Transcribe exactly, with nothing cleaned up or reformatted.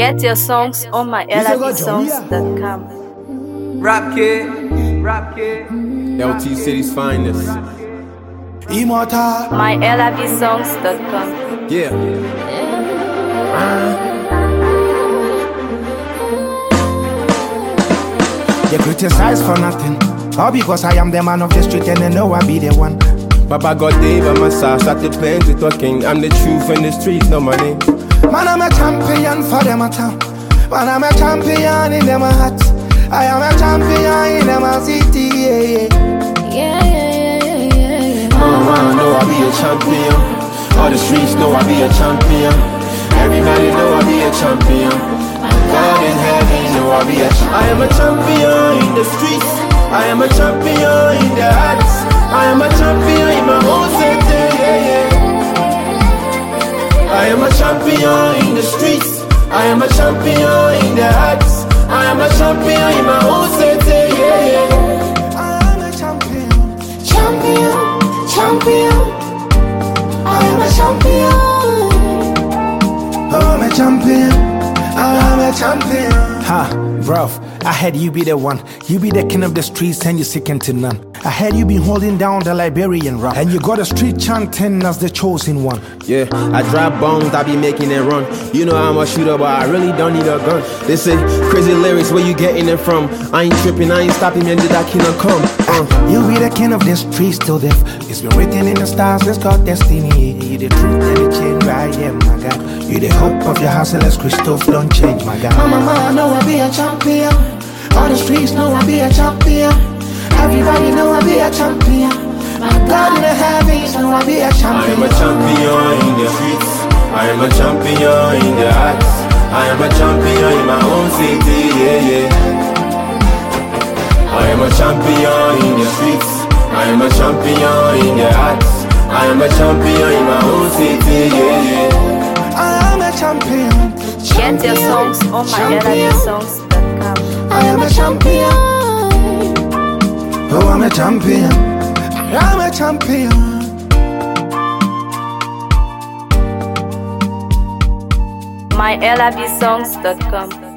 Get your songs on my ella v songs dot com. Rap Kid, Rap Kid, L T City's finest. Immortal. my ella v songs dot com. Yeah. They criticize for nothing, all because I am the man of the street and they know I be the one. Baba got Dave on my side, started playing with talking. I'm the truth in the streets, know my name. Man, I'm a champion for them at town. Man, I'm a champion in them hearts. I am a champion in them city. Yeah, yeah, Yeah, yeah, yeah, yeah, yeah. Mama know I be a champion. All the streets know I be a champion. Everybody know I be a champion. God in heaven know I be a champion. I am a champion in the streets. I am a champion in the hearts. I am a champion in my own city. Yeah, yeah. I am a champion in the streets. I am a champion in the hearts. I am a champion in my own city. Yeah, yeah. I am a champion. Champion, champion. I am a champion. Oh, I'm a champion. I'm a champion. Ha, bruv, I heard you be the one. You be the king of the streets and you second to none. I heard you been holding down the Liberian rap, and you got a street chanting as the chosen one. Yeah, I drop bombs, I be making it run. You know I'm a shooter, but I really don't need a gun. They say crazy lyrics, where you getting it from? I ain't tripping, I ain't stopping, man, did that kingdom come? Uh. You be the king of the streets till death. It's been written in the stars, it's called destiny. You the truth and the change, right? Yeah, my God. You the hope of your hustlers, Christoph, don't change, my God. Mama, mama, know I be a champion. All the streets know I be a champion. Everybody know I be a champion. My God in the heavens know I be a I champion. am a champion in the streets. I am a champion in the hearts. I am a champion in my own city, yeah, yeah. I am a champion in the streets. I am a champion in the hearts. I am a champion in my own city, yeah, yeah. I am a champion. Get your songs on my ella v songs dot com. I am a champion. Oh, I'm a champion. I'm a champion. my ella v songs dot com.